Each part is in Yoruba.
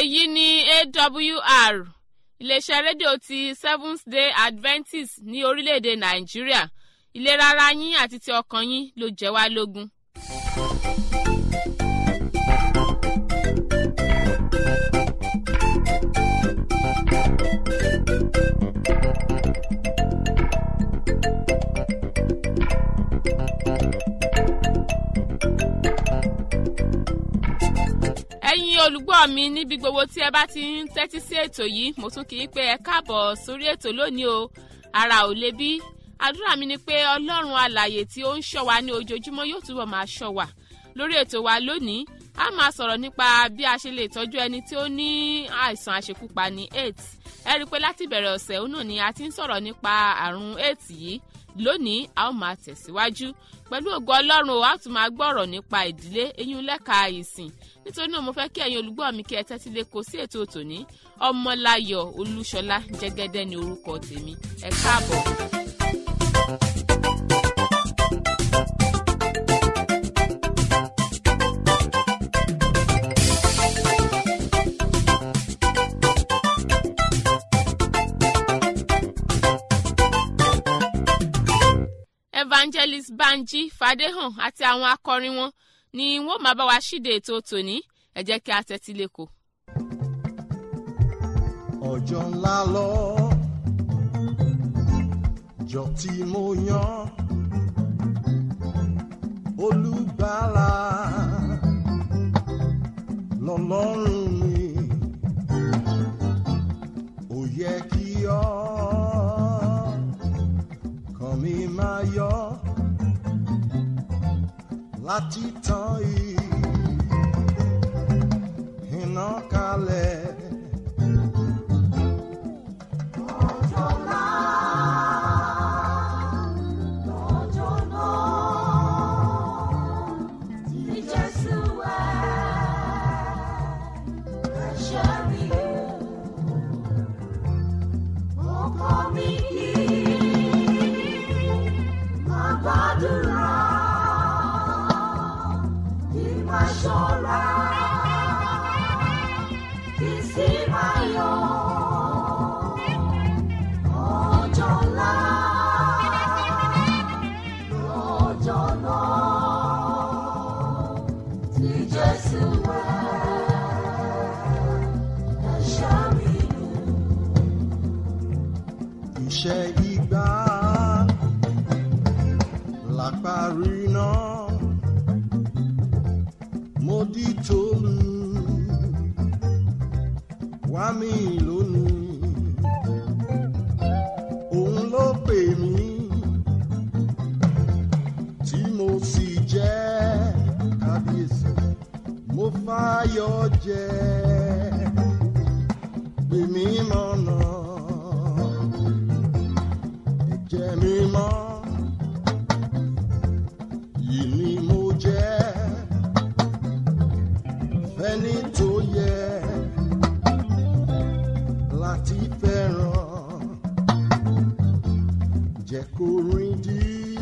èyí ni AWR iléeṣẹ́ rédíò ti Seventh Day Adventist ní orílẹ̀-èdè Nàìjíríà. Ìlera ara yín àti ti ọkàn yín ló jẹ́ wá lógún. Ẹ̀yin olùgbọ́ mi níbi gbogbo tí ẹ bá ti ń tẹ́tí sí ètò yìí, mo tún kí i pé ẹ káàbọ̀ sórí ètò lónìí o. Ara ò le bí. Àdúrà mi ni pé Ọlọ́run alààyè tí ó ń ṣọ́ wa ní ojoojúmọ́ yóò túbọ̀ máa ṣọ́ wa. Lórí ètò wa lónìí, a máa sọ̀rọ̀ nípa bí a ṣe lè tọ́jú ẹni tí ó ní àìsàn àṣekúpani AIDS. Ẹ rí i pé láti ìbẹ̀rẹ̀ ọ̀sẹ̀ òun náà ni a ti ń sọ̀rọ̀ nípa àrùn AIDS yìí. Lónìí, a ó máa tẹ̀síwájú. Pẹ̀lú ògo Ọlọ́run o, a tún máa gbọ́rọ̀ nípa ìdílé eyín lẹ́ka ìsìn. Nítorí náà mo fẹ́ kí ẹ̀yin olùgbọ́ mi kí ẹ tẹ́tí lé kó sí ètò tòní. Ọmọláyọ̀ Olúṣọlá Jẹ́gẹ́dẹ́ ni orúkọ tèmi. Ẹ káàbọ̀. Evangelist Banji Fadéhàn àti àwọn akọrin wọn ni wọ́n máa bá wa ṣíde ètò tòní. Ẹ jẹ́ kí a tẹ́tí léko. Ọjọ́ ńlá lọ́jọ́ tí mo yàn Olùgbàlà lọ́lọ́run mi, ó yẹ kí ọkàn mi máa yọ̀ láti tàn iná kalẹ̀. Ọjọ́ ńlá lọ́jọ́ náà tí Jésù ẹ̀ṣẹ̀ mi ọkọ mi kì í máa gbàdúrà kí máa ṣọ́ra kí sì máa yọ̀. Ọjọ́ ńlá lọ́jọ́ náà tí Jésù ẹ̀ṣẹ̀ mi nù. Iṣẹ́ ìgbà lápárí náà mo di tòlù wá mi lónìí. Òun ló pè mí tí mo sì jẹ́ kábíyèsí, mo fàyọ̀ jẹ́ pè mí mọ̀nà ẹ̀jẹ̀ mi mọ́. Yìí ni mo jẹ́ fẹ́ni tó yẹ láti fẹ́ràn. Jẹ́ kó rìn dí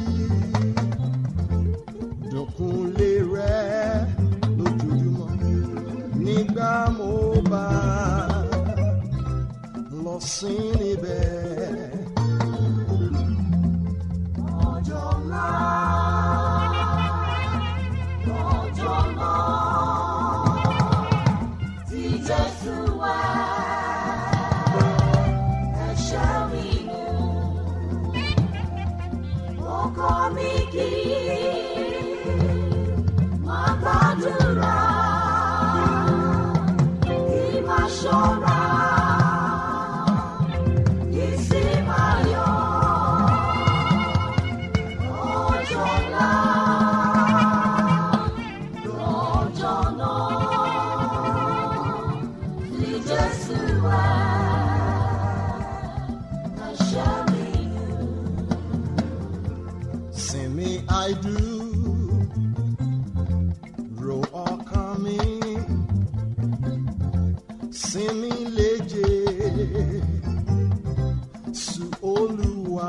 dùnkúnlé rẹ̀ lójoojúmọ́ nígbà mo bá lọ sí níbẹ̀. Ọjọ́ ńlá lọ́jọ́ náà tí Jésù ẹ̀ṣẹ̀ mi nù. Ọkọ mi kì í máa gbàdúrà kí máa ṣọ́ra kí sì máa yọ̀. Ọjọ́ ńlá lọ́jọ́ náà tí Jésù ẹ̀ṣẹ̀ mi nù. Sinmi I do, ro ọkàn mi, sinmi léje, su Olúwa,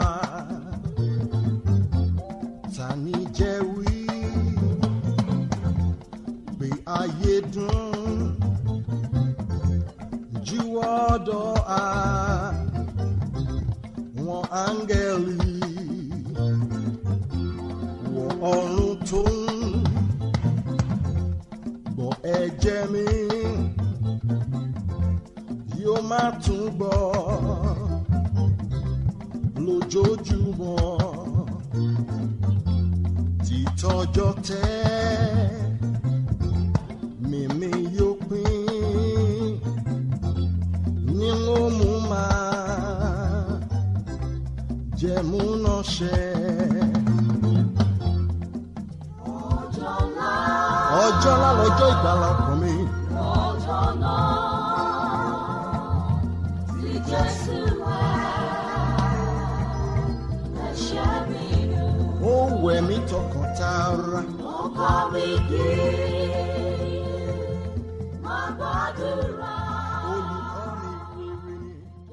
tani jẹ́ wí, pé ayé dùn lọ́dọ̀ àwọn áńgẹ́lì wọ ọ̀run tó ń gbọ́ ẹ̀jẹ̀ mi yóò má tún gbọ́ lójoojúmọ́ títọ́jọ́ tẹ́ mímí yóò pín nínú mú máa jẹ̀mú náà ṣẹ. ọjọ́ ńlá lọ́jọ́ ìgbàlà ọkàn mi. ọjọ́ náà tí Jésù wá ẹ̀ṣẹ̀ mi nù. ó wẹ̀ mí tọkàn tara. ó kọ́ mi kí má gbàdúrà. olùkọ́ mi rere.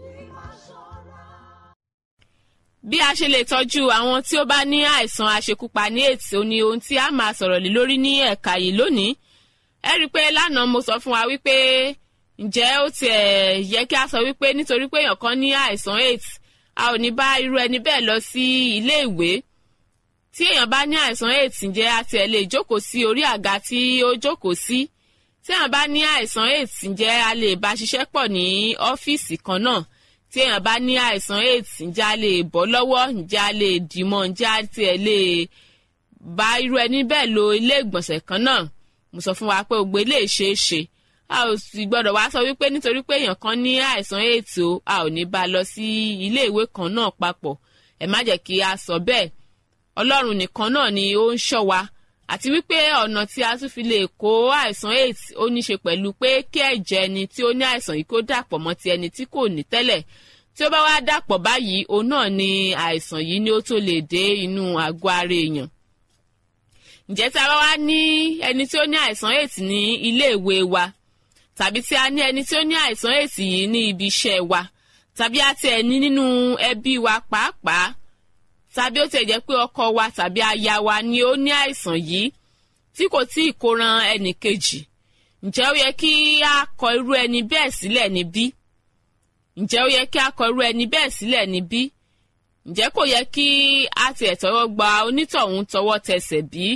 bí a ṣe lè tọ́jú àwọn tí ó bá ní àìsàn àṣekúpani AIDS ó ní ohun tí a máa sọ̀rọ̀ lé lórí ní ẹ̀ka yìí lónìí. ẹ rí i pé lánàá mo sọ fún wa wípé ǹjẹ́ ó tiẹ̀ yẹ kí a sọ wípé nítorí pé èèyàn kan ní àìsàn AIDS a ò ní bá irú ẹni bẹ́ẹ̀ lọ sí ilé ìwé. tí èèyàn bá ní àìsàn AIDS ǹjẹ́ a tiẹ̀ lè jókòó sí orí àga tí ó jókòó sí. tí èèyàn bá ní àìsàn AIDS ǹjẹ́ a lè bá ṣiṣẹ́ pọ̀ ní ọ́fíìsì kan náà. tí èèyàn bá ní àìsàn AIDS ǹjẹ́ a lè bọ́ lọ́wọ́ ǹjẹ́ a lè dìmọ̀ ǹjẹ́ a tiẹ̀ lè bá irú ẹni bẹ́ẹ̀ lo ilé ìgbọ̀nsẹ̀ kan náà. mo sọ fún wa pé gbogbo ilé ṣe é ṣe a ò sì gbọ́dọ̀ wá sọ wípé nítorí pé èèyàn kan ní àìsàn AIDS o a ò ní bá lọ sí ilé ìwé kan náà papọ̀. ẹ má jẹ́ kí a sọ bẹ́ẹ̀. Ọlọ́run nìkan náà ni ó ń ṣọ́ wa àti wípé ọ̀nà tí a tún fi lè kó àìsàn AIDS ó ní ṣe pẹ̀lú pé kí ẹ̀jẹ̀ ẹni tí ó ní àìsàn yìí kó dàpọ̀ mọ́ ti ẹni tí kò ní tẹ́lẹ̀. tí ó bá wá dàpọ̀ báyìí òun náà ni àìsàn yìí ni ó tó lè dé inú àgọ́ ara èèyàn. ǹjẹ́ tí a bá wá ní ẹni tí ó ní àìsàn AIDS ní ilé ìwé wa tàbí tí a ní ẹni tí ó ní àìsàn AIDS yìí ní ibi iṣẹ́ wa tàbí a tiẹ̀ ní nínú ẹbí wa pàápàá tàbí ó tiẹ̀ jẹ́ pé ọkọ wa tàbí aya wa ni ó ní àìsàn yìí tí kò tí ì kó ran ẹnì kejì ǹjẹ́ ó yẹ kí a kọ irú ẹni bẹ́ẹ̀ sílẹ̀ níbí? ǹjẹ́ ó yẹ kí a kọ irú ẹni bẹ́ẹ̀ sílẹ̀ níbí? ǹjẹ́ kò yẹ kí a tiẹ̀ tọwọ́ gba onítọ̀hún tọwọ́ tẹsẹ̀ bí?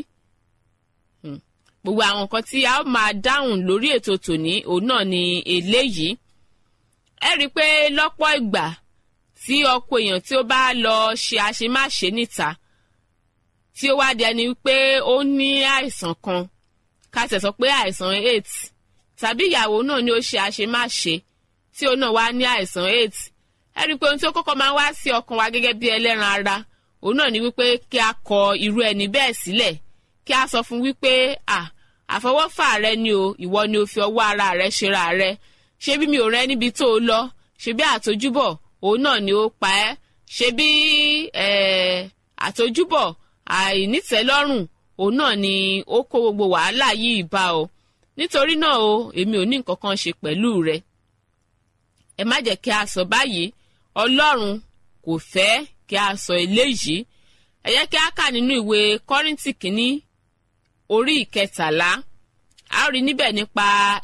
gbogbo àwọn nǹkan tí a ó máa dáhùn lórí ètò tòní òun náà ni eléyìí. ẹ rí i pé lọ́pọ̀ ìgbà tí ọkọ èèyàn tí ó bá lọ ṣe àṣemáṣe níta tí ó wá di ẹni wípé ó ní àìsàn kan ká tẹ̀ sọ pé àìsàn AIDS tàbí ìyàwó náà ni ó ṣe àṣemáṣe tí ó náà wá ní àìsàn AIDS. ẹ rí i pé ohun tí ó kọ́kọ́ máa ń wá sí ọkàn wa gẹ́gẹ́ bí ẹlẹ́ran ara òun náà ni wípé kí a kọ irú ẹni bẹ́ẹ̀ sílẹ̀ kí a sọ fún wípé àfọwọ́fà rẹ ni o ìwọ ni o fi ọwọ́ ara rẹ ṣera rẹ ṣé bí mi ò rẹ níbi tó o lọ ṣé bí àtojúbọ̀ òun náà ni ó pa ẹ́ ṣé bí àtojúbọ̀ àìnítẹ́lọ́rùn òun náà ni ó kó gbogbo wàhálà yìí bá ọ nítorí náà o èmi ò ní nǹkan kan ṣe pẹ̀lú rẹ. ẹ má jẹ́ kí a sọ báyìí Ọlọ́run kò fẹ́ kí a sọ eléyìí. ẹ jẹ́ kí a kà nínú ìwé Kọ́ríńtì kìíní orí 13 a rí níbẹ̀ nípa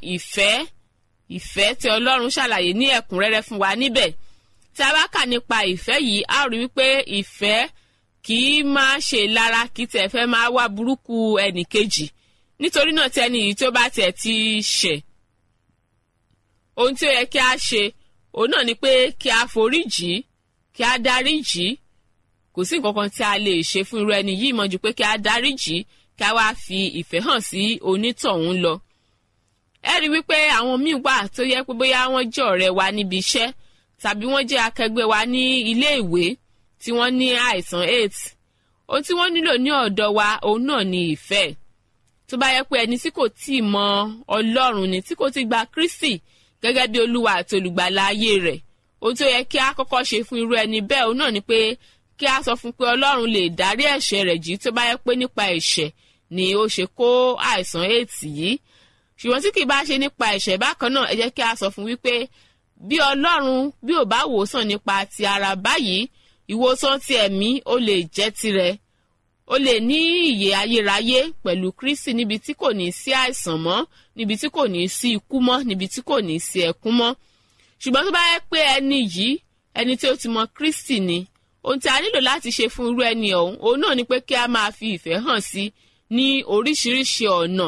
ìfẹ́ tí Ọlọ́run ṣàlàyé ní ẹ̀kúnrẹ́rẹ́ fún wa níbẹ̀. tí a bá kà nípa ìfẹ́ yìí a rí wípé ìfẹ́ kì í máa ṣe lára kì í tẹ̀ fẹ́ máa wá burúkú ẹnì kejì nítorí náà tí ẹni yìí tí ó bá tẹ̀ ti ṣẹ̀ ohun tí ó yẹ kí a ṣe òun náà ni pé kí a foríjì kí a dáríjì kò sí nǹkan kan tí a lè ṣe fún irú ẹni yìí mọ́ ju pé kí a dáríjì kí a wá fi ìfẹ́ hàn sí onítọ̀hún lọ. ẹ rí wípé àwọn míì wà tó yẹ pé bóyá wọ́n jẹ́ ọ̀rẹ́ wa níbi iṣẹ́ tàbí wọ́n jẹ́ akẹgbẹ́ wa ní ilé ìwé tí wọ́n ní àìsàn AIDS. ohun tí wọ́n nílò ní ọ̀dọ̀ wa òun náà ni ìfẹ́. tó bá yẹ pé ẹni tí kò tíì mọ Ọlọ́run ni tí kò tíì gba Kristi gẹ́gẹ́ bí Olúwa àti olùgbàlà ayé rẹ̀ ohun tó yẹ kí a kọ́kọ́ ṣe fún irú ẹni bẹ́ẹ̀ òun náà ni pé kí a sọ fún pé Ọlọ́run lè dárí ẹ̀ṣẹ̀ rẹ̀ jì tó bá yẹ pé nípa ẹ̀ṣẹ̀ ni ó ṣe kó àìsàn AIDS yìí. ṣùgbọ́n tí kì í bá ṣe nípa ẹ̀ṣẹ̀ bákan náà ẹ jẹ́ kí a sọ fún wípé bí Ọlọ́run bí ò bá wòsàn nípa ti ara báyìí ìwòsàn ti ẹ̀mí ó lè jẹ́ tirẹ̀ ó lè ní ìyè ayérayé pẹ̀lú Kristi níbi tí kò ní sí àìsàn mọ́ níbi tí kò ní sí ikú mọ́ níbi tí kò ní sí ẹkún mọ́. ṣùgbọ́n tó bá yẹ pé ẹni yìí ẹni tí ó ti mọ Kristi ni ohun tí a nílò láti ṣe fún irú ẹni ọ̀hún òun náà ni pé kí a máa fi ìfẹ́ hàn sí ní oríṣiríṣi ọ̀nà.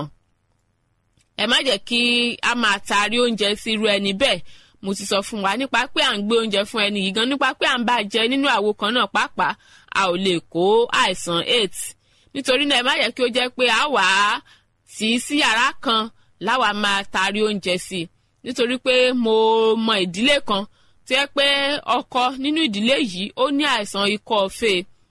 Ẹ má jẹ́ kí a máa taari oúnjẹ sí irú ẹni bẹ́ẹ̀. Mo ti sọ fún wa nípa pé à ń gbé oúnjẹ fún ẹni yìí gan, nípa pé à ń bá jẹ nínú àwo kan náà pàápàá a ò lè kó àìsàn AIDS. Nítorí náà ẹ má jẹ́ kí ó jẹ́ pé a wà á tì í sí yàrá kan láwa máa taari oúnjẹ sí i. Nítorí pé mo mọ ìdílé kan tí ẹ pé ọkọ nínú ìdílé yìí ó ní àìsàn ikọ́ fé.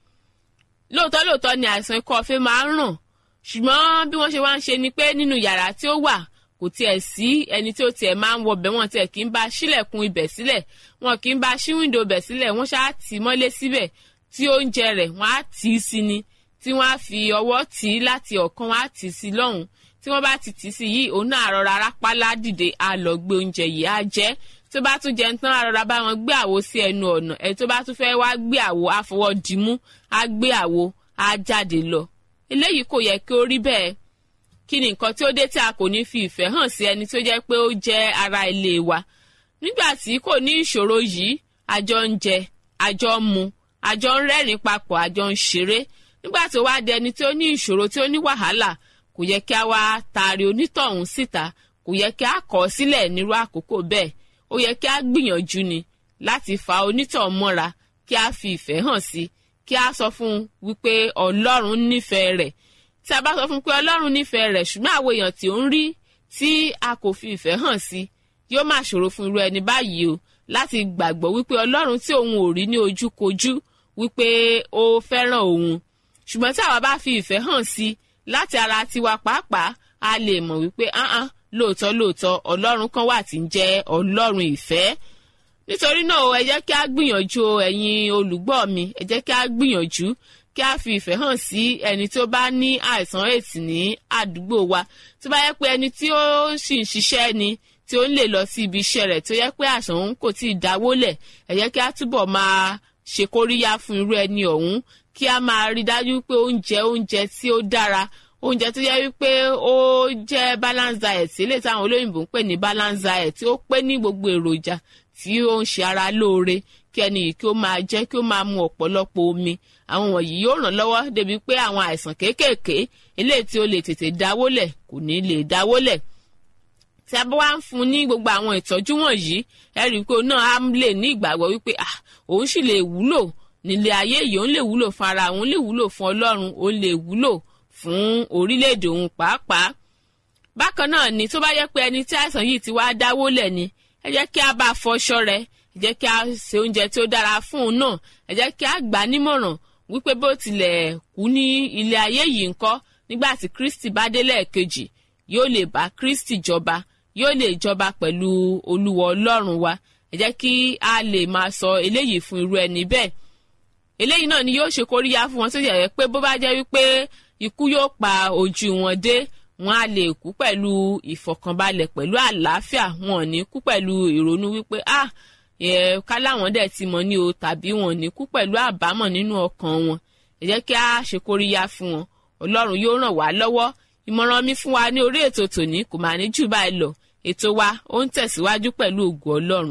Lóòótọ́ ni àìsàn ikọ́ fé máa ń ràn, ṣùgbọ́n bí wọ́n ṣe wá ń ṣe ni pé nínú yàrá tí ó wà kò tiẹ̀ sí ẹni tí ó tiẹ̀ máa ń wọbẹ̀, wọn tiẹ̀ kì í bá ṣílẹ̀kùn ibẹ̀ sílẹ̀, wọn kì í bá ṣí wíńdò ibẹ̀ sílẹ̀, wọ́n ṣáà tì í mọ́lé síbẹ̀. Tí oúnjẹ rẹ̀ wọ́n á tì í sí ni, tí wọ́n á fi ọwọ́ tì í láti ọ̀kan, wọ́n á tì í sí lọ́hùn. Tí wọ́n bá ti tì í sí yìí òun náà rọra rápálá dìde á lọ gbé oúnjẹ yìí á jẹ. Tó bá tún jẹun tán á rọra bá wọn gbé àwo sí ẹnu ọ̀nà, ẹ̀ tó bá tún fẹ́ wá gbé àwo á fọwọ́ dìímú, á gbé àwo á jáde lọ. Eléyìí kò yẹ kí ó rí bẹ́ẹ̀. Kí ni nǹkan tí ó dé tí a kò ní fi ìfẹ́ hàn sí ẹni tó jẹ́ pé ó jẹ́ ara ilé wa? Nígbà tí kò ní ìṣòro yìí, àjọ ń jẹ, àjọ ń mu, àjọ ń rẹ́rìn papọ̀, àjọ ń ṣeré. Nígbà tó wá di ẹni tí ó ní ìṣòro, tí ó ní wàhálà, kò yẹ kí a wá taari onítọ̀hún síta, kò yẹ kí a kọ̀ ọ́ sílẹ̀ nírú àkókò bẹ́ẹ̀. Ó yẹ kí a gbìyànjú ni láti fa onítọ̀hún mọ́ra, kí a fi ìfẹ́ hàn sí, kí a sọ fún un wípé Ọlọ́run nífẹ̀ẹ́ rẹ̀. Tí a bá sọ fún pé Ọlọ́run nífẹ̀ẹ́ rẹ̀, ṣùgbọ́n àwọn èèyàn tí ó ń rí tí a kò fi ìfẹ́ hàn sí, yóò máa ṣòro fún irú ẹni báyìí o láti gbàgbọ́ wípé Ọlọ́run tí òun ò rí ní ojúkojú wípé ó fẹ́ràn òun. Ṣùgbọ́n tí àwa bá fi ìfẹ́ hàn sí láti ara tiwa pàápàá, a lè mọ̀ wípé lóòótọ́ Ọlọ́run kan wà tí ń jẹ́ Ọlọ́run ìfẹ́. Nítorí náà ẹ jẹ́ kí a gbìyànjú, ẹ̀yin olùgbọ́ mi, ẹ jẹ́ kí a gbìyànjú kí a fi ìfẹ́ hàn sí ẹni tí ó bá ní àìsàn AIDS ní àdúgbò wa. Tó bá yẹ pé ẹni tí ó sì ń ṣiṣẹ́ ni, tí ó ń lè lọ sí ibi iṣẹ́ rẹ̀, tó yẹ pé àìsàn òun kò tí ì dáwọ́lẹ̀, ẹ jẹ́ kí a túbọ̀ máa ṣe kóríyá fún irú ẹni ọ̀hún, kí a máa rí dájú pé oúnjẹ tí ó dára, oúnjẹ tó yẹ wípé ó jẹ́ balance diet, eléyìí táwọn olóyìnbó ń pè ní balance diet, tí ó pé ní gbogbo èròjà tí ó ń ṣe ara lóore, kí ẹni yìí kí ó máa jẹ, kí ó máa mu ọ̀pọ̀lọpọ̀ omi. Àwọn wọ̀nyí yóò ràn lọ́wọ́ débi pé àwọn àìsàn kéékèèké eléyìí tí ó lè tètè dáwọ́lẹ̀ kò ní lè dáwọ́lẹ̀. Tí a bá wá ń fún ní gbogbo àwọn ìtọ́jú wọ̀nyí, ẹ rí i pé òun náà á lè ní ìgbàgbọ́ wípé òun sì lè wúlò nílé ayé yìí, òun lè wúlò fún ara òun, lè wúlò fún Ọlọ́run, òun lè wúlò fún orílẹ̀-èdè òun pàápàá. Bákan náà ni tó bá yẹ pé ẹni tí àìsàn yìí ti wá dáwọ́lẹ̀ ni, ẹ jẹ́ kí a bá fọṣọ rẹ̀, ẹ jẹ́ kí a ṣe oúnjẹ tí ó dára fún un náà, ẹ jẹ́ kí a gbà á nímọ̀ràn wípé bó tilẹ̀ kú ní ilé ayé yìí ńkọ́, nígbà tí Kristi bá dé lẹ́ẹ̀kejì, yóò lè bá Kristi jọba, yóò lè jọba pẹ̀lú Olúwa Ọlọ́run wa. Ẹ jẹ́ kí a lè máa sọ eléyìí fún irú ẹni bẹ́ẹ̀. Eléyìí náà ni yóò ṣe kóríyá fún wọn, tó yẹ pé bó bá jẹ́ wípé ikú yóò pa ojú wọn dé, wọn á lè kú pẹ̀lú ìfọ̀kànbalẹ̀, pẹ̀lú àlàáfíà, wọn ò ní kú pẹ̀lú ìrònú wípé ká láwọn dẹ̀ ti mọ̀ ní o, tàbí wọn ò ní kú pẹ̀lú àbámọ̀ nínú ọkàn wọn. Ẹ jẹ́ kí a ṣe kóríyá fún wọn. Ọlọ́run yóò ràn wá lọ́wọ́. Ìmọ̀ràn mi fún wa ní orí ètò tòní kò máa ní jù báyìí lọ. Ètò wa ó ń tẹ̀síwájú pẹ̀lú ògo Ọlọ́run.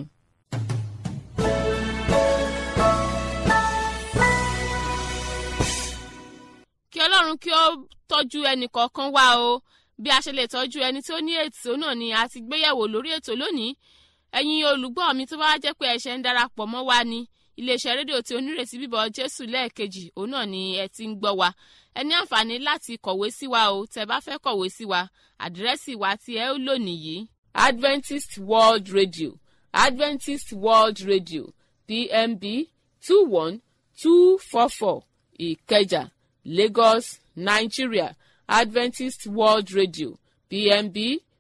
Kí Ọlọ́run kí ó tọ́jú ẹnì kọ̀ọ̀kan wa o. Bí a ṣe lè tọ́jú ẹni tó ní ètò náà ni a ti gbéyẹ̀wò lórí ètò lónìí. Ẹ̀yin olùgbọ́ mi tó bá jẹ́ pé ẹ ṣe ń darapọ̀ mọ́ wa ní iléeṣẹ́ rédíò tí onírètí bíbọ̀ Jésù lẹ́ẹ̀kejì, òun náà ni ẹ ti ń gbọ́ wa. Ẹ ní àǹfààní láti kọ̀wé sí wa o. Tẹ́ bá fẹ́ kọ̀wé sí wa, àdírẹ́sì wa tí ẹ ó lò nìyí: Adventist World Radio, Adventist World Radio, PMB 21244, Ìkẹjà, Lagos, Nigeria. Adventist World Radio, PMB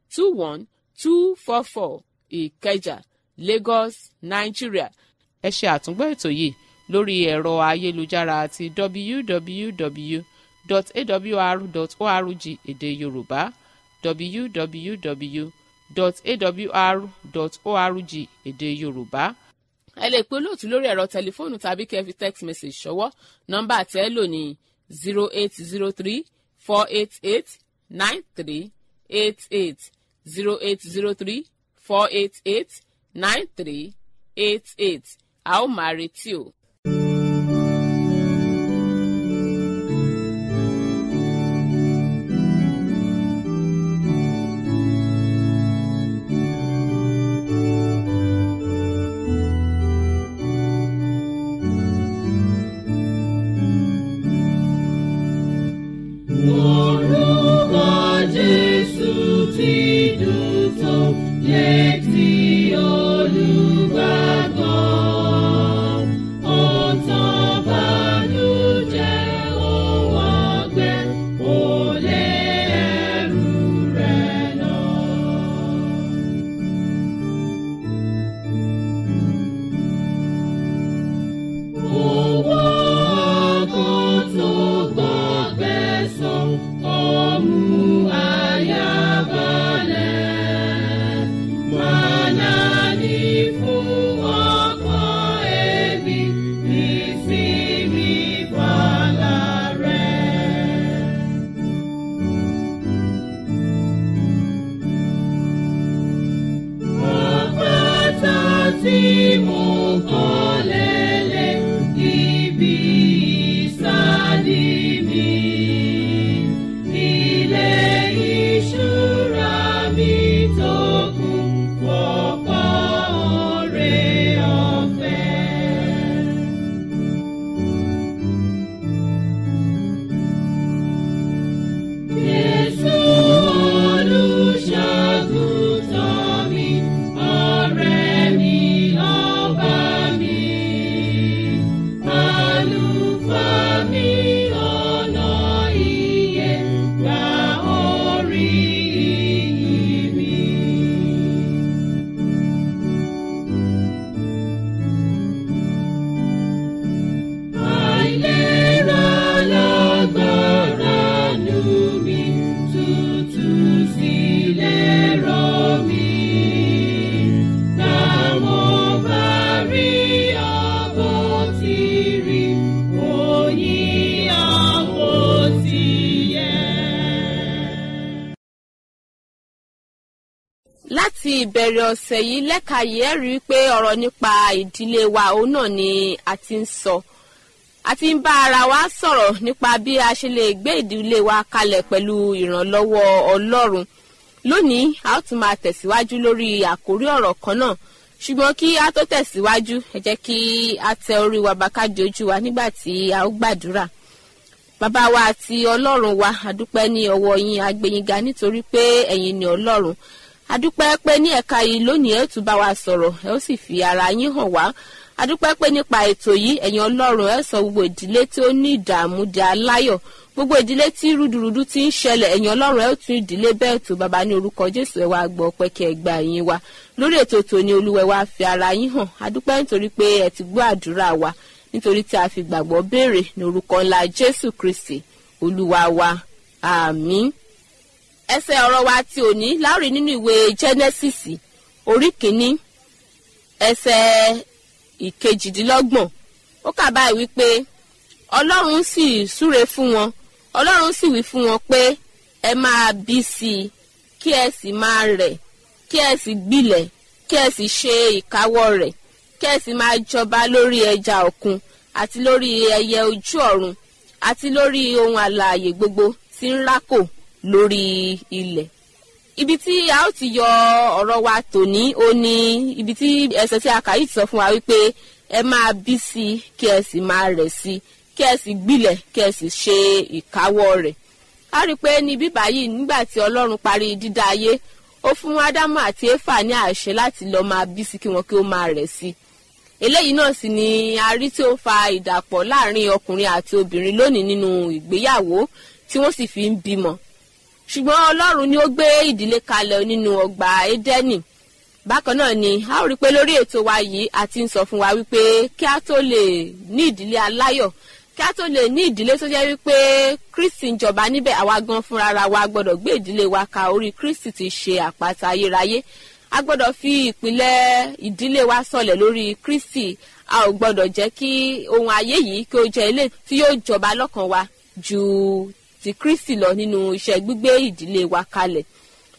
21244, Ìkẹjà, Lagos, Nigeria. Ẹ ṣe àtúngbọ́ ètò yìí lórí ẹ̀rọ ayélujára àti www.awr.org èdè Yorùbá, www.awr.org èdè Yorùbá. Ẹ lè pe olóòtú lórí ẹ̀rọ tẹlifóònù tàbí kẹ́ fi text message ṣọwọ́. Nọ́mbà tẹ́ lò ní 0803-488-9388, 0803-488-9388. 9388 a ó máa retí o. láti ìbẹ̀rẹ̀ ọ̀sẹ̀ yìí lẹ́ka yìí ẹ rí i pé ọ̀rọ̀ nípa ìdílé wa òun náà ni a ti ń sọ. A ti ń bá ara wa sọ̀rọ̀ nípa bí a ṣe lè gbé ìdílé wa kalẹ̀ pẹ̀lú ìrànlọ́wọ́ Ọlọ́run. Lónìí a ó tún máa tẹ̀síwájú lórí àkórí ọ̀rọ̀ kan náà. Ṣùgbọ́n kí a tó tẹ̀síwájú ẹ jẹ́ kí a tẹ orí wa bá ká di ojú wa nígbà tí a ó gbàdúrà. Bàbá wa àti Ọlọ́run wa, a dúpẹ́ ní ọwọ́ yín, a gbé yín ga nítorí pé ẹ̀yin ni Ọlọ́run. Adúpẹ́ pé ní ẹ̀ka yìí lónìí ẹ tún bá wa sọ̀rọ̀, ẹ ó sì fi ara yín hàn wá. Adúpẹ́ pé nípa ètò yìí ẹ̀yin Ọlọ́run ẹ sọ gbogbo ìdílé tí ó ní ìdààmú di aláyọ̀, gbogbo ìdílé tí rúdurùdu ti ń ṣẹlẹ̀ ẹ̀yin Ọlọ́run ẹ ó tún ìdílé bẹ́ẹ̀ tó. Bàbá ní orúkọ Jésù ẹ wá gbọ́ ọpẹ́ kí ẹ gba ìyìn wa lórí ètò tòní. Olúwa ẹ wá fi ara yín hàn. Adúpẹ́ nítorí pé ẹ ti gbọ́ àdúrà wa, nítorí tí a fi gbàgbọ́ béèrè ní orúkọ ńlá Jésù Kristi Olúwa wa, àmín. Ẹsẹ̀ ọ̀rọ̀ wa ti òní láòrí nínú ìwé Genesis orí kìíní ẹsẹ̀ ìkejìdínlọ́gbọ̀n. Ó kà báyìí wípé Ọlọ́run sì súre fún wọn, Ọlọ́run sì wí fún wọn pé ẹ máa bí sí i, kí ẹ sì máa rẹ̀, kí ẹ sì gbilẹ̀, kí ẹ sì ṣe ìkáwọ́ rẹ̀, kí ẹ sì máa jọba lórí ẹja òkun àti lórí ẹyẹ ojú ọ̀run àti lórí ohun alààyè gbogbo tí ń rákò lórí ilẹ̀. Ibi tí a ó ti yọ ọ̀rọ̀ wa tòní ó ní ibi tí ẹsẹ̀ tí a kà yìí sọ fún wa wípé ẹ máa bí sí i, kí ẹ sì máa rẹ̀ sí i, kí ẹ sì gbilẹ̀, kí ẹ sì ṣe ìkáwọ́ rẹ̀. A rí i pé ní bíbá yìí nígbà tí Ọlọ́run parí dídá ayé, ó fún Ádámù àti Éfà ní àṣẹ láti lọ máa bí sí i kí wọn kí ó máa rẹ̀ sí i. Eléyìí náà sì ni a rí tí ó fa ìdàpọ̀ láàrin ọkùnrin àti obìnrin lónìí nínú ìgbéyàwó tí wọ́n sì fi ń bímọ. Ṣùgbọ́n Ọlọ́run ni ó gbé ìdílé kalẹ̀ nínú ọgbà Édẹ́nì. Bákan náà ni a ó rí pé lórí ètò wa yìí a ti ń sọ fún wa wípé kí a tó lè ní ìdílé aláyọ̀, kí a tó lè ní ìdílé tó jẹ́ wípé Kristi ń jọba níbẹ̀, àwa gan fúnra wa gbọ́dọ̀ gbé ìdílé wa ka orí Kristi tí ṣe àpáta ayérayé. A gbọ́dọ̀ fi ìpìlẹ̀ ìdílé wa sọlẹ̀ lórí Kristi. A ò gbọ́dọ̀ jẹ́ kí ohun ayé yìí kí ó jẹ́ ilé tí yóò jọba lọ́kàn wa ju ti Kristi lọ nínú iṣẹ́ gbígbé ìdílé wa kalẹ̀.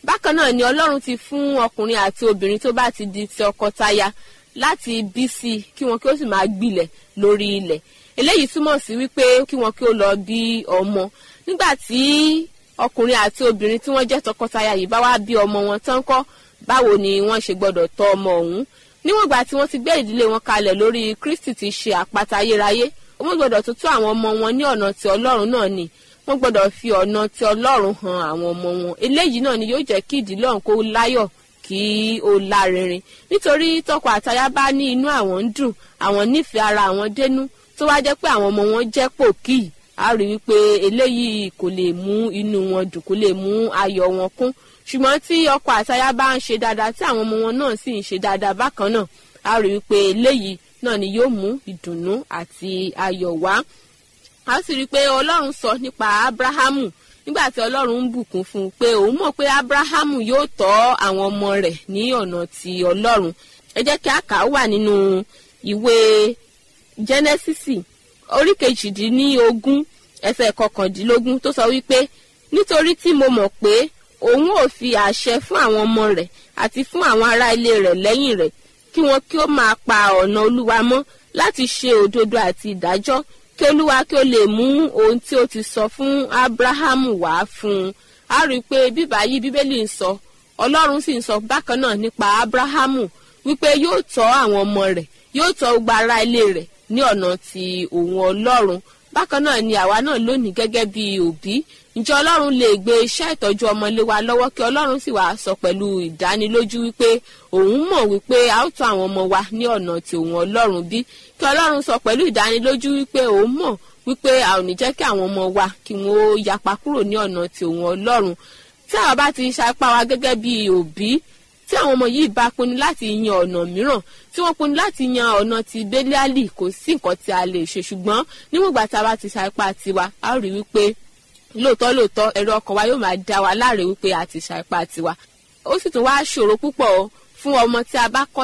bákan náà ni Ọlọ́run ti fún ọkùnrin àti obìnrin tó bá ti di ti ọkọtaya láti bí sí kí wọn kí ó sì máa gbilẹ̀ lórí ilẹ̀. Eléyìí túmọ̀ sí wípé kí wọn kí ó lọ bí ọmọ. Nígbà tí ọkùnrin àti obìnrin tí wọ́n jẹ́ tọkọtaya yìí bá wá bí ọmọ wọn tán kọ́, báwo ni wọ́n ṣe gbọ́dọ̀ tọ́ ọmọ ọ̀hún? Níwọ̀n ìgbà tí wọ́n ti gbé ìdílé wọn kalẹ̀ lórí Kristi ti ṣe àpáta ayérayé, wọ́n gbọ́dọ̀ tó tọ́ àwọn ọmọ wọn ní ọ̀nà tí Ọlọ́run náà ni. Wọ́n gbọ́dọ̀ fi ọ̀nà tí Ọlọ́run hàn àwọn ọmọ wọn. Eléyìí náà ni yóò jẹ́ kí ìdílé ọ̀hún kó láyọ̀, kí ó lárinrin. Nítorí tọkọ àtaya bá ní inú àwọn ń dùn, àwọn nífẹ̀ẹ́ ara àwọn dénú, tó wá jẹ́ pé àwọn ọmọ wọn jẹ́ pòkì, a rí wípé eléyìí kò lè mú inú wọn dùn, kò lè mú ayọ̀ wọn kún. Ṣùgbọ́n tí ọkọ àtaya bá ń ṣe dáadáa, tí àwọn ọmọ wọn náà sì ń ṣe dáadáa bákan náà, a rí wípé eléyìí náà ni yóò mú ìdùnnú àti ayọ̀ wá. A sì rí pé Ọlọ́run sọ nípa Ábúráhámù nígbà tí Ọlọ́run ń bùkún fún un pé òun mọ̀ pé Ábúráhámù yóò tọ́ àwọn ọmọ rẹ̀ ní ọ̀nà ti Ọlọ́run. Ẹ jẹ́ kí a kà á wà nínú ìwé Jẹ́nẹ́sísì orí 18 ẹsẹ̀ 19 tó sọ wípé nítorí tí mo mọ̀ pé òun ò fi àṣẹ fún àwọn ọmọ rẹ̀ àti fún àwọn ará ilé rẹ̀ lẹ́yìn rẹ̀ kí wọn kí ó máa pa ọ̀nà Olúwa mọ́ láti ṣe òdodo àti ìdájọ́, kí Olúwa kí ó lè mú ohun tí ó ti sọ fún Ábúráhámù wá fún un. A rí i pé bíbá yìí Bíbélì ń sọ, Ọlọ́run sì ń sọ bákan náà nípa Ábúráhámù wípé yóò tọ́ àwọn ọmọ rẹ̀, yóò tọ́ gbogbo ará ilé rẹ̀ ní ọ̀nà ti òun Ọlọ́run. Bákan náà ni àwa náà lónìí gẹ́gẹ́ bí òbí, ǹjẹ́ Ọlọ́run lè gbé iṣẹ́ ìtọ́jú ọmọ lé wa lọ́wọ́ kí Ọlọ́run sì wá sọ pẹ̀lú ìdánilójú wípé òun mọ̀ wípé a ó tọ́ àwọn ọmọ wa ní ọ̀nà tí òun Ọlọ́run bí, kí Ọlọ́run sọ pẹ̀lú ìdánilójú wípé òun mọ̀ wípé a ò ní jẹ́ kí àwọn ọmọ wa kí wọ́n ó yapa kúrò ní ọ̀nà tí òun Ọlọ́run. Tí àwa bá ti ṣapá wa gẹ́gẹ́ bí òbí, tí àwọn ọmọ yìí bá pinnu láti yan ọ̀nà mìíràn, tí wọ́n pinnu láti yan ọ̀nà ti Bélíálì, kò sí nǹkan tí a lè ṣe. Ṣùgbọ́n níwọ̀n ìgbà tá a bá ti ṣapá tiwa, a ó rí wípé lóòótọ́ ẹ̀rọ ọkàn wa yóò máa dá wa láre wípé a ti ṣapá tiwa. Ó sì tún wá ṣòro púpọ̀ fún ọmọ tí a bá kọ́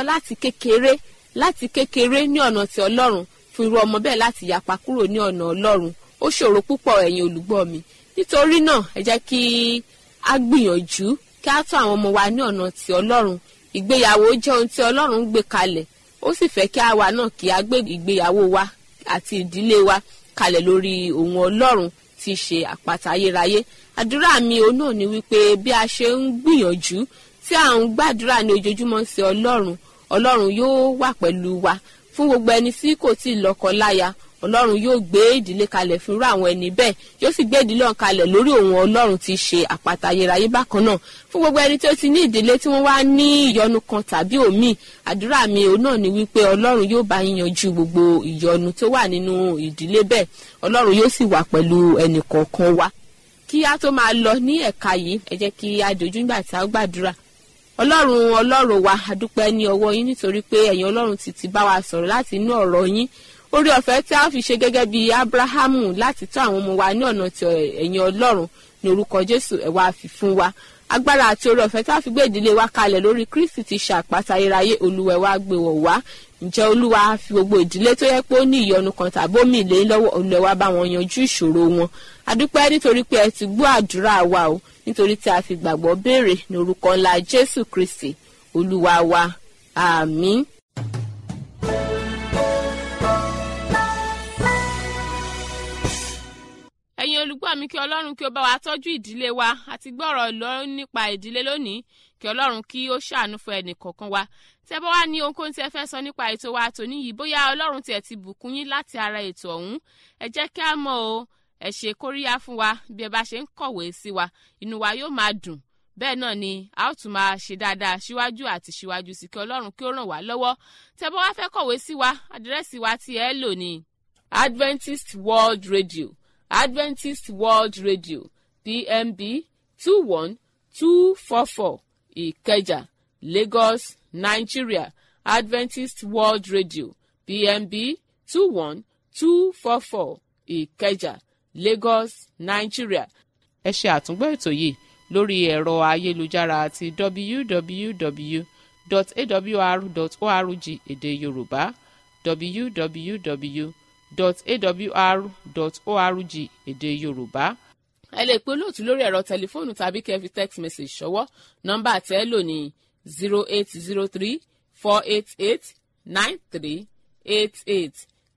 láti kékeré ní ọ̀nà ti Ọlọ́run, fún irú ọmọ bẹ́ẹ̀ láti yapa kúrò ní ọ̀nà Ọlọ́run. Ó ṣòro púpọ̀ ẹ̀yin olùgbọ́ mi. Nítorí náà ẹ jẹ́ kí a gbìyànjú kí a tọ́ àwọn ọmọ wa ní ọ̀nà ti Ọlọ́run. Ìgbéyàwó jẹ́ ohun tí Ọlọ́run gbé kalẹ̀, ó sì fẹ́ kí àwa náà kí a gbé ìgbéyàwó wa àti ìdílé wa kalẹ̀ lórí ohun Ọlọ́run tí ṣe àpáta ayérayé. Àdúrà mi òun náà ni wípé bí a ṣe ń gbìyànjú tí à ń gbàdúrà ní ojoojúmọ́ sí Ọlọ́run yóò wà pẹ̀lú wa. Fún gbogbo ẹni tí kò tíì lọ́kọ láya, Ọlọ́run yóò gbé ìdílé kalẹ̀ fúnra àwọn ẹni bẹ́ẹ̀, yóò sì gbé ìdílé ọ̀hún kalẹ̀ lórí ohun Ọlọ́run tí ṣe àpáta ayérayé bákan náà. Fún gbogbo ẹni tí ó ti ní ìdílé tí wọ́n wá ní ìyọnu kan tàbí òmíì, àdúrà mi òun náà ni wípé Ọlọ́run yóò bá yín yanjú gbogbo ìyọnu tó wà nínú ìdílé bẹ́ẹ̀. Ọlọ́run yóò sì wà pẹ̀lú ẹnì kọ̀ọ̀kan wa. Kí a tó máa lọ ní ẹ̀ka yìí, ẹ jẹ́ kí a dojú nígbà tí a gbàdúrà. Ọlọ́run wa, a dúpẹ́ ní ọwọ́ yín nítorí pé ẹ̀yin Ọlọ́run ti bá wa sọ̀rọ̀ láti inú ọ̀rọ̀ yín. Orí ọ̀fẹ́ tí a fi ṣe gẹ́gẹ́ bí Ábúráhámù láti tọ́ àwọn ọmọ wa ní ọ̀nà tí ẹ̀yin Ọlọ́run, ní orúkọ Jésù ẹ wá fi fún wa. Agbára àti orí ọ̀fẹ́ tí a fi gbé ìdílé wa kalẹ̀ lórí Kristi ti ṣe àpáta ayérayé, Olúwa wá gbé wọ̀ wá. Ǹjẹ́ Olúwa fi gbogbo ìdílé tó yẹ pé ó ní ìyọnu kan tàbí omi ìlé lọ́wọ́, Olúwa wá bá wọn yanjú ìṣòro wọn. A dúpẹ́ nítorí pé ẹ ti gbọ́ àdúrà wa o, nítorí tí a fi gbàgbọ́ béèrè ní orúkọ ńlá Jésù Kristi Olúwa wa. Àmín. Ẹ̀yin olùgbọ́ mi, kí Ọlọ́run kí ó bá wa tọ́jú ìdílé wa, àti gbọ́rọ̀ lọ nípa ìdílé lónìí. Kí Ọlọ́run kí ó ṣàánú fún ẹnì kọ̀ọ̀kan wa. Tẹ́ bá wá ní ohunkóhun tí ẹ fẹ́ sọ nípa ètò wa tòní yìí, bóyá Ọlọ́run tiẹ̀ ti bùkún yín láti ara ètò ọ̀hún, ẹ jẹ́ kí a mọ̀ o. Ẹ ṣe kóríyá fún wa bí ẹ bá ṣe ń kọ̀wé sí wa, inú wa yóò máa dùn. Bẹ́ẹ̀ náà ni a ó tún máa ṣe dáadáa síwájú àti síwájú sí, kí Ọlọ́run kí ó ràn wá lọ́wọ́. Tẹ́ bá wá fẹ́ kọ̀wé sí wa, àdírẹ́sì wa tí ẹ lò ní Adventist World Radio, Adventist World Radio, PMB 21244, Ìkẹjà, Lagos, Nigeria. Adventist World Radio, PMB 21244, Ìkẹjà, Lagos, Nigeria. Ẹ ṣe àtúngbọ́ ètò yìí lórí ẹ̀rọ ayélujára àti www.awr.org èdè Yorùbá, www.awr.org èdè Yorùbá. ẹ lè pe olóòtú lórí ẹ̀rọ tẹlifóònù tàbí kẹ́ fi text message ṣọwọ́. nọ́mbà tẹ́ ẹ lò ní 0803-488-9388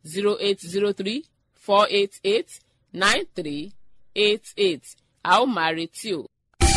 0803-488-9388. a ó máa retí o.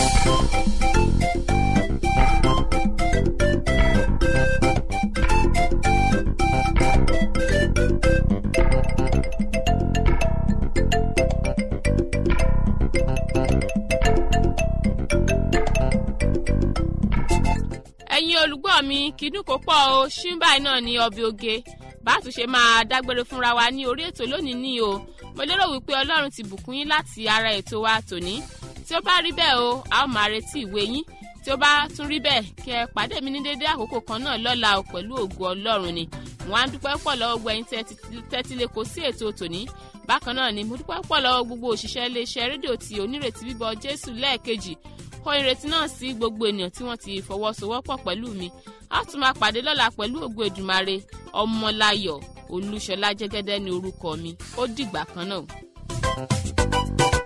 ẹ̀yin olùgbọ́ mi kìdùn kó pọ̀ o ṣínbáì náà ní ọbẹ̀ oge bá a tún ṣe máa dágbére fúnra wa ní orí ètò lónìí ní o mo lérò wípé ọlọ́run ti bùkún yín láti ara ètò wa tòní tí ó bá rí bẹ́ẹ̀ o a ó máa retí ìwé yín tí ó bá tún rí bẹ́ẹ̀ kí ẹ pàdé mi ní dédé àkókò kan náà lọ́la o pẹ̀lú ògo ọlọ́run ni wọ́n á dúpẹ́ pọ̀ lọ́wọ́ gbẹ̀yìn tẹ́tí lè kó sí ètò tòní bákan náà ni mo dúpẹ́ pọ̀ lọ́wọ́ gbogbo òṣìṣẹ́ iléeṣẹ́ rédíò tí onírètí bíbọ jésù lẹ́ẹ̀kejì kó ìrètí náà sí gbogbo ènìyàn tí wọ́n ti fọwọ́sowọ́pọ̀ pẹ̀lú mi a tún máa pàdé lọ́la pẹ̀lú ògo èdùmarè ọmọláyọ̀ olúṣọlá jẹ́gẹ́dẹ́ ní orúkọ mi ó dìgbà kan náà.